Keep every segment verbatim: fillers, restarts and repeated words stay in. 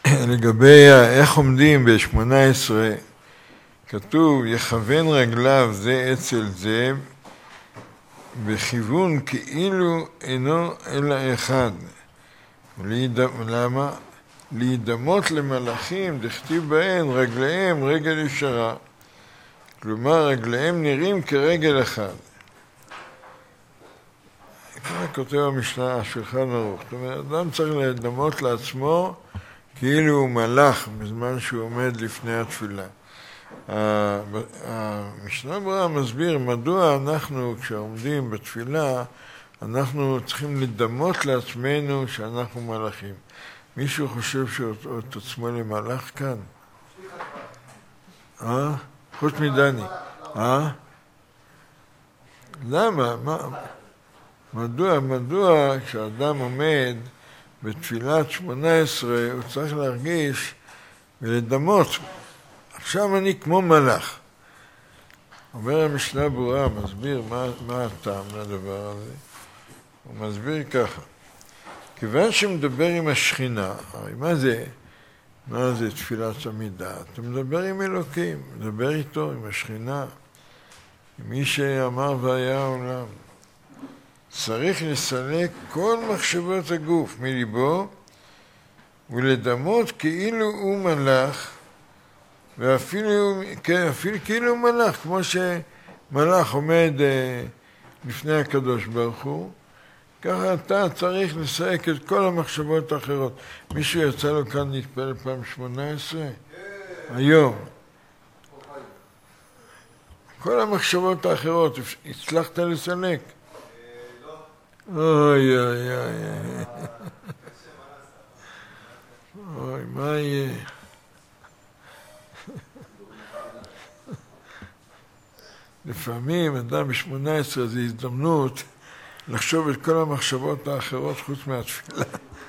לגבי איך עומדים ב-שמונה עשרה, כתוב יכוון רגליו זה אצל זה בכיוון כאילו אינו אלא אחד. למה? להידמות למלאכים דכתיב בהן רגליהם רגל ישרה. כלומר רגליהם נראים כרגל אחד. כמו כותב המשנה השולחן ערוך. זאת אומרת, אדם צריך להידמות לעצמו כאילו הוא מלאך בזמן שהוא עומד לפני התפילה. המשנה ברורה מסביר מדוע אנחנו כשעומדים בתפילה אנחנו צריכים לדמות לעצמנו שאנחנו מלאכים. מישהו חושב שהוא את עצמו למלאך כאן? אה? חוץ מדני. אה? למה? מדוע? מדוע כשאדם עומד בתפילת שמונה עשרה הוא צריך להרגיש ולדמות עכשיו אני כמו מלאך. אומר המשנה ברורה, מסביר מה, מה הטעם לדבר הזה. הוא מסביר ככה. כיוון שמדבר עם השכינה, הרי מה זה? מה זה תפילת עמידה? אתה מדבר עם אלוקים, מדבר איתו, עם השכינה, עם מי שאמר והיה העולם. צריך לסלק כל מחשבות הגוף מליבו ולדמות כאילו הוא מלאך, ואפילו אפילו כאילו מלאך, כמו שמלאך עומד לפני הקדוש ברוך הוא, ככה אתה צריך לסייק את כל המחשבות האחרות. מישהו יצא לו כאן להתפלל פעם שמונה עשרה? היום. כל המחשבות האחרות, הצלחת לסלק? לא. אוי אוי אוי. אוי, מה יהיה? לפעמים אדם ב-שמונה עשרה זה הזדמנות לחשוב את כל המחשבות האחרות חוץ מהתפילה.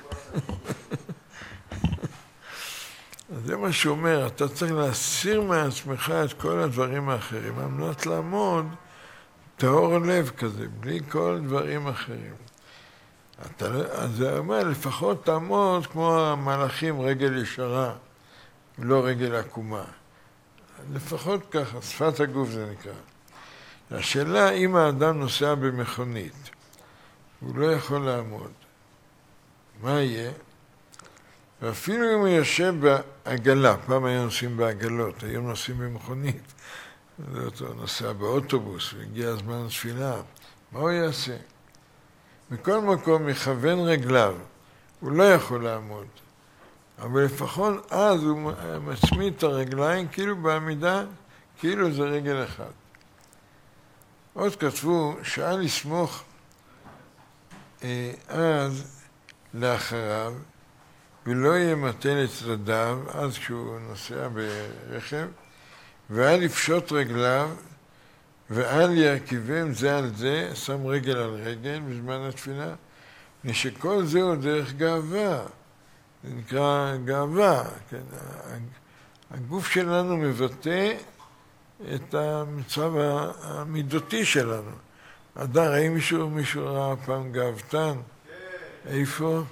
אז זה מה שהוא אומר, אתה צריך להסיר מעצמך את כל הדברים האחרים, על מנת לעמוד טהור לב כזה, בלי כל דברים אחרים. אתה, אז זה אומר, לפחות תעמוד כמו המלאכים רגל ישרה, לא רגל עקומה. לפחות ככה, שפת הגוף זה נקרא. השאלה, אם האדם נוסע במכונית, הוא לא יכול לעמוד. מה יהיה? ואפילו אם הוא יושב בעגלה, פעם היו נוסעים בעגלות, היום נוסעים במכונית, זה אותו נוסע באוטובוס, והגיע הזמן התפילה, מה הוא יעשה? מכל מקום מכוון רגליו, הוא לא יכול לעמוד. אבל לפחות אז הוא מצמיד את הרגליים כאילו בעמידה, כאילו זה רגל אחד. עוד כתבו, שאל לסמוך אה, אז לאחריו, ולא ימתן את צדדיו, אז כשהוא נוסע ברכב, ואל לפשוט רגליו, ואל ירכיבם זה על זה, שם רגל על רגל בזמן התפילה, שכל זה הוא דרך גאווה. זה נקרא גאווה. כן? הגוף שלנו מבטא את המצב המידותי שלנו. אדם, ראי מישהו, מישהו ראה פעם גאוותן? איפה?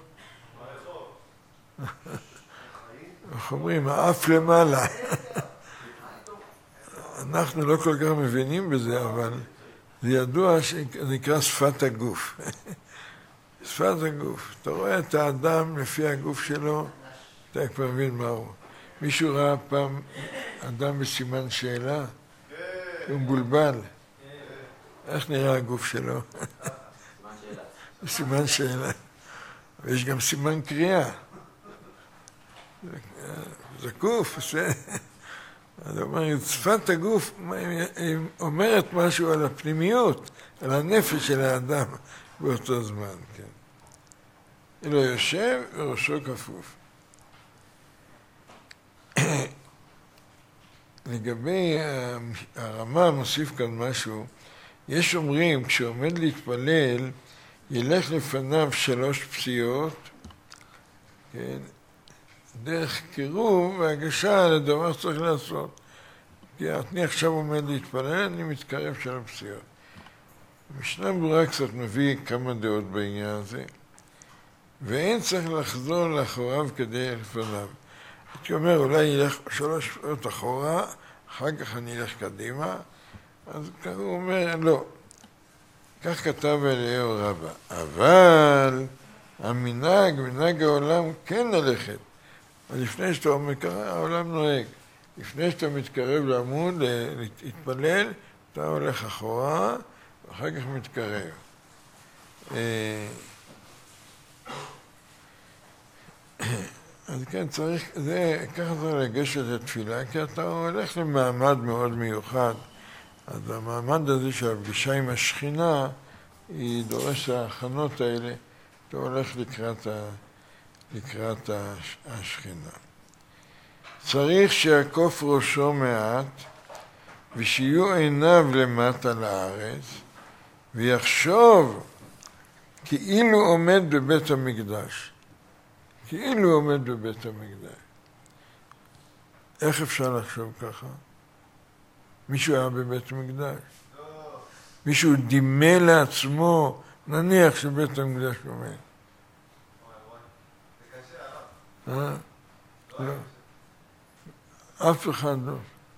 איך אומרים, האף למעלה. אנחנו לא כל כך מבינים בזה, אבל זה ידוע שנקרא שפת הגוף. שפת הגוף. אתה רואה את האדם לפי הגוף שלו, אתה כבר מבין מהו. מישהו ראה פעם אדם בסימן שאלה? הוא מבולבל. איך נראה הגוף שלו? סימן שאלה. ויש גם סימן קריאה. זקוף. זאת אומרת, שפת הגוף אומרת משהו על הפנימיות, על הנפש של האדם באותו זמן. כן. אלו יושב וראשו כפוף. לגבי הרמה מוסיף כאן משהו, יש אומרים, כשעומד להתפלל, ילך לפניו שלוש פסיעות, כן, דרך קירוב והגשה לדבר שצריך לעשות. כי אני עכשיו עומד להתפלל, אני מתקרב שלוש פסיעות. המשנה ברורה קצת מביא כמה דעות בעניין הזה, ואין צריך לחזור לאחוריו כדי לפניו. הייתי אומר, אולי ילך שלוש שעות אחורה, אחר כך אני אלך קדימה, אז ככה הוא אומר, לא. כך כתב אליהו רבא. אבל המנהג, מנהג העולם כן ללכת. לפני שאתה אומר ככה, העולם נוהג. לפני שאתה מתקרב לעמוד, להתפלל, אתה הולך אחורה, ואחר כך מתקרב. אז כן, צריך, זה, ככה זה לגשת לתפילה, כי אתה הולך למעמד מאוד מיוחד. אז המעמד הזה של הפגישה עם השכינה, היא דורש ההכנות האלה, אתה הולך לקראת, ה, לקראת השכינה. צריך שיעקוף ראשו מעט, ושיהיו עיניו למטה לארץ, ויחשוב כאילו עומד בבית המקדש. כאילו עומד בבית המקדש. איך אפשר לחשוב ככה? מישהו היה בבית המקדש? לא. מישהו דימה לעצמו, נניח שבית המקדש עומד. זה קשה, אה? לא. אף אחד לא.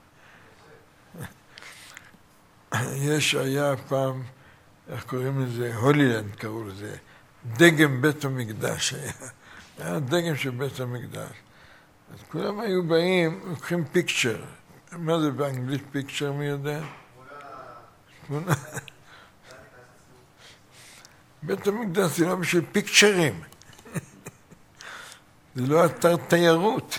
יש, היה פעם, איך קוראים לזה? הולילנד קראו לזה. דגם בית המקדש היה. היה דגם של בית המקדש. אז כולם היו באים, לוקחים פיקצ'ר. מה זה באנגלית פיקצ'ר, מי יודע? תמונה. בית המקדש זה לא בשביל פיקצ'רים. זה לא אתר תיירות.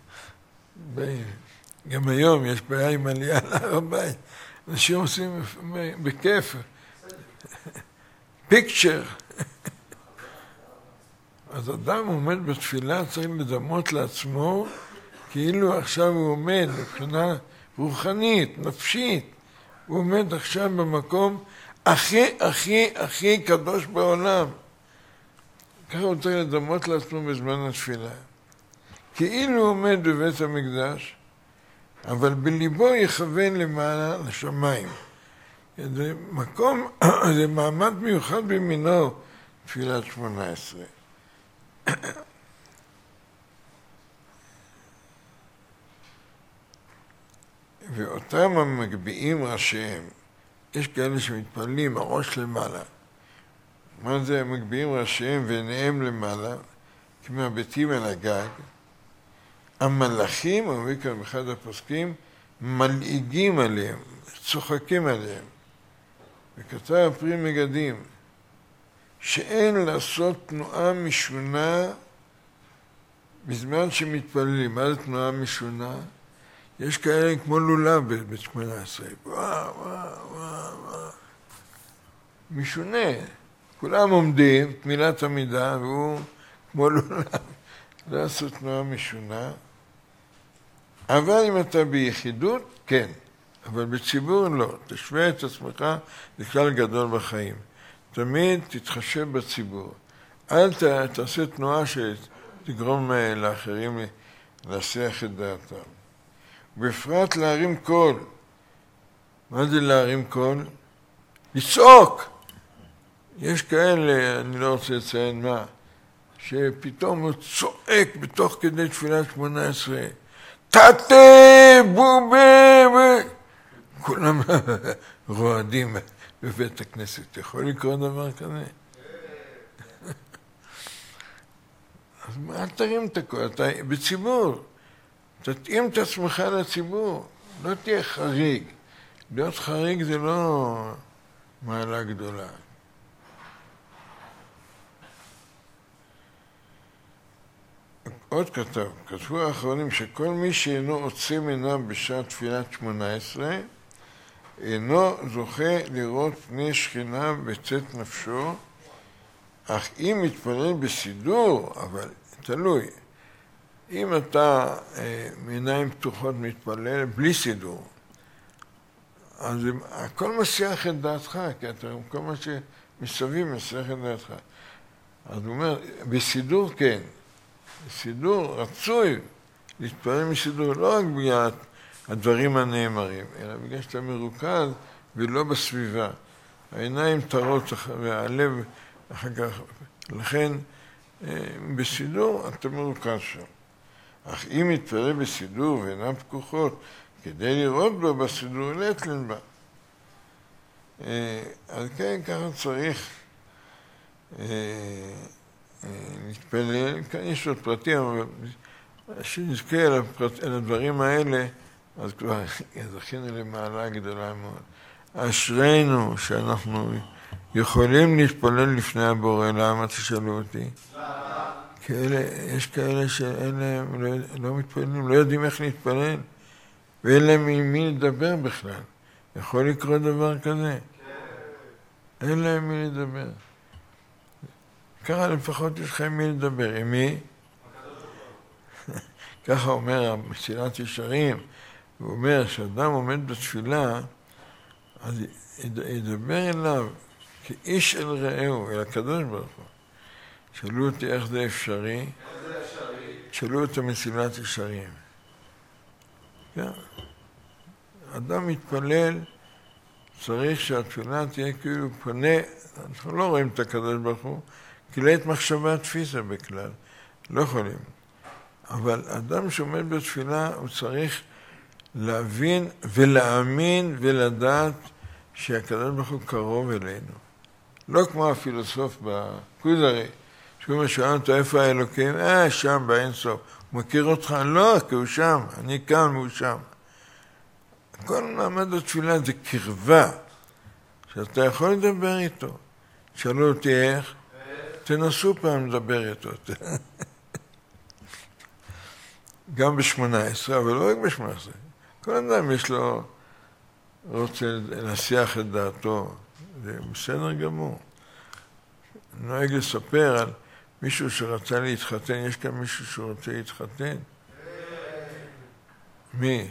גם היום יש בעיה עם עלייה להר הבית. אנשים עושים בכיף. פיקצ'ר. אז אדם עומד בתפילה, צריך לדמות לעצמו, כאילו עכשיו הוא עומד מבחינה רוחנית, נפשית. הוא עומד עכשיו במקום הכי, הכי, הכי קדוש בעולם. ככה הוא צריך לדמות לעצמו בזמן התפילה. כאילו הוא עומד בבית המקדש, אבל בליבו יכוון למעלה לשמיים. זה מקום, זה מעמד מיוחד במינו, תפילת שמונה עשרה. ואותם המגביעים ראשיהם, יש כאלה שמתפללים הראש למעלה. מה זה המגביעים ראשיהם ועיניהם למעלה, כמביטים על הגג. המלאכים, אומר כאן באחד הפוסקים, מלעיגים עליהם, צוחקים עליהם. וכתב פרי מגדים, שאין לעשות תנועה משונה בזמן שמתפללים. מה זה תנועה משונה? יש כאלה כמו לולב ב-שמונה עשרה. וואו, וואו, וואו, וואו. משונה. כולם עומדים, תמילת עמידה, והוא כמו לולב. לא לעשות תנועה משונה. אבל אם אתה ביחידות, כן. אבל בציבור לא. תשווה את עצמך לכלל גדול בחיים. תמיד תתחשב בציבור. אל ת, תעשה תנועה שתגרום לאחרים להסיח את דעתם. בפרט להרים קול. מה זה להרים קול? לצעוק! יש כאלה, אני לא רוצה לציין מה, שפתאום הוא צועק בתוך כדי תפילת שמונה עשרה. תתה בובה! כולם רועדים בבית הכנסת. יכול לקרות דבר כזה? אז מה תרים את הכל? אתה בציבור. תתאים את עצמך לציבור. לא תהיה חריג. להיות חריג זה לא מעלה גדולה. עוד כתב, כתבו האחרונים שכל מי שאינו עוצם עיניו בשעת תפילת שמונה עשרה, אינו זוכה לראות פני שכינה בצאת נפשו, אך אם מתפלל בסידור, אבל תלוי, אם אתה אה, מעיניים פתוחות מתפלל בלי סידור, אז הכל מסיח את דעתך, כי אתה, כל מה שמסביב מסיח את דעתך. אז הוא אומר, בסידור כן, בסידור רצוי להתפלל מסידור, לא רק בגלל הדברים הנאמרים, אלא בגלל שאתה מרוכז ולא בסביבה. העיניים תרות והלב אחר כך. לכן, בסידור אתה מרוכז שם. אך אם מתפלל בסידור ואינן פקוחות, כדי לראות בו בסידור לטלן בה. אז כן, ככה צריך להתפלל. כאן יש עוד פרטים, אבל שנזכה על הדברים האלה, אז כבר זכינו למעלה גדולה מאוד. אשרינו שאנחנו יכולים להתפלל לפני הבורא. למה תשאלו אותי? כאלה, יש כאלה שאין להם, לא, לא מתפללים, לא יודעים איך להתפלל, ואין להם עם מי לדבר בכלל. יכול לקרות דבר כזה? אין להם מי לדבר. ככה לפחות יש לכם מי לדבר. עם מי? ככה אומר מסילת ישרים, הוא אומר שאדם עומד בתפילה, אז ידבר אליו כאיש אל רעהו, אל הקדוש ברוך הוא. שאלו אותי איך זה אפשרי, שאלו אותי מסילת ישרים. כן. אדם מתפלל, צריך שהתפילה תהיה כאילו פונה, אנחנו לא רואים את הקדוש ברוך הוא, כי לא את מחשבה תפיסה בכלל, לא יכולים. אבל אדם שעומד בתפילה, הוא צריך להבין ולהאמין ולדעת שהקדוש ברוך הוא קרוב אלינו. לא כמו הפילוסוף בכוזרי, שהוא משואל אותו איפה האלוקים, אה, שם באין סוף. הוא מכיר אותך? לא, כי הוא שם, אני כאן והוא שם. כל מעמד התפילה זה קרבה, שאתה יכול לדבר איתו. שאלו אותי איך? תנסו פעם לדבר איתו. גם בשמונה עשרה, אבל לא רק בשמונה עשרה. כל אדם יש לו, רוצה להסיח את דעתו. זה בסדר גמור. נוהג לספר על מישהו שרצה להתחתן. יש כאן מישהו שרוצה להתחתן? מי?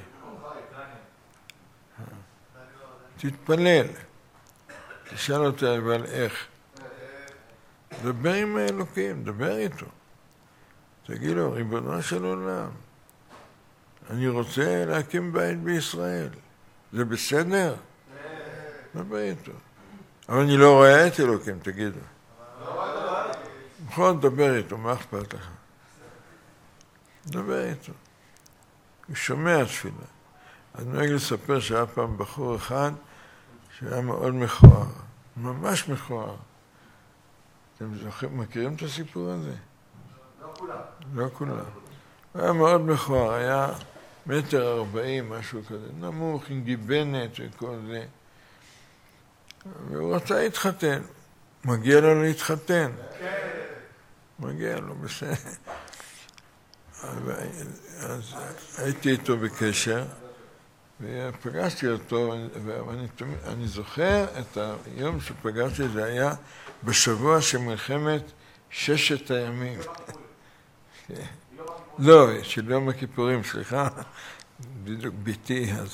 תתפלל. תשאל אותה אבל איך. דבר עם האלוקים, דבר איתו. תגיד לו, ריבונו של עולם, אני רוצה להקים בית בישראל. זה בסדר? דבר איתו. אבל אני לא רואה את אלוקים, תגידו. נכון, דבר איתו, מה אכפת לך? דבר איתו. הוא שומע תפילה. אז נוהג לספר שהיה פעם בחור אחד שהיה מאוד מכוער, ממש מכוער. אתם זוכרים, מכירים את הסיפור הזה? לא כולם. לא כולם. הוא היה מאוד מכוער, היה מטר ארבעים, משהו כזה, נמוך, עם גיבנת וכל זה. והוא רצה להתחתן. מגיע לו להתחתן. מגיע לו, בסדר. אז הייתי איתו בקשר, ופגשתי אותו, ואני אני זוכר את היום שפגשתי, זה היה בשבוע של מלחמת ששת הימים. לא, של יום הכיפורים, סליחה, בדיוק ביתי, אז...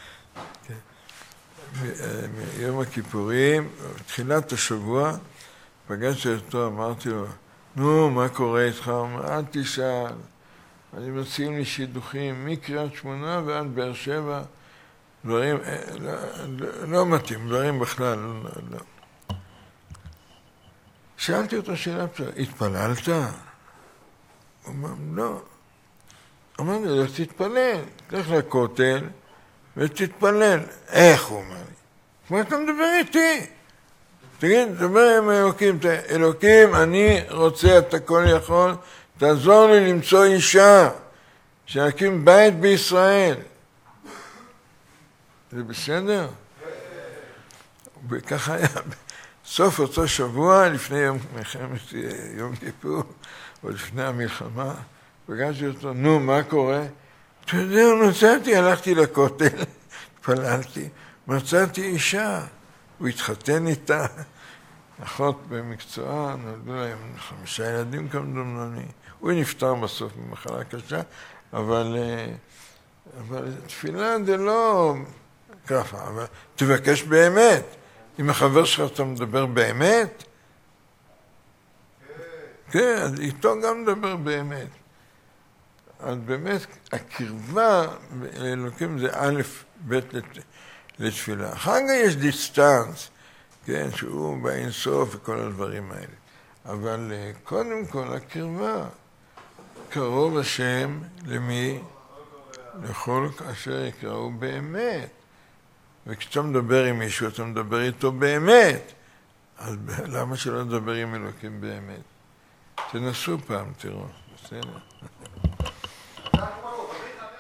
יום הכיפורים, תחילת השבוע, פגשתי אותו, אמרתי לו, נו, מה קורה איתך? הוא אומר, אל תשאל, אני מציעים לי שידוכים מקריית שמונה ועד באר שבע, דברים, לא, לא, לא מתאים, דברים בכלל, לא, לא. שאלתי אותו שאלה פשוטה, התפללת? הוא אומר, לא. אמרתי לו, תתפלל, תלך לכותל ותתפלל. איך, הוא אומר לי? מה אתה מדבר איתי? תגיד, דבר עם אלוקים, אלוקים, אני רוצה, אתה כל יכול, תעזור לי למצוא אישה, שנקים בית בישראל. זה בסדר? וככה היה, סוף אותו שבוע, לפני יום מלחמת יום כיפור, או לפני המלחמה, פגשתי אותו, נו, מה קורה? אתה יודע, מצאתי, הלכתי לכותל, התפללתי, מצאתי אישה, הוא התחתן איתה, אחות במקצועה, נולדו להם חמישה ילדים כמדומני, הוא נפטר בסוף במחלה קשה, אבל, אבל תפילה זה לא ככה, אבל תבקש באמת, עם החבר שלך אתה מדבר באמת? כן, אז איתו גם מדבר באמת. אז באמת, הקרבה לאלוקים זה א', ב' לתפילה. אחר כך יש דיסטנס, כן, שהוא באינסוף וכל הדברים האלה. אבל קודם כל, הקרבה, קרוב השם למי? לכל אשר יקראו באמת. וכשאתה מדבר עם מישהו, אתה מדבר איתו באמת. אז למה שלא נדבר עם אלוקים באמת? תנסו פעם, תראו. בסדר?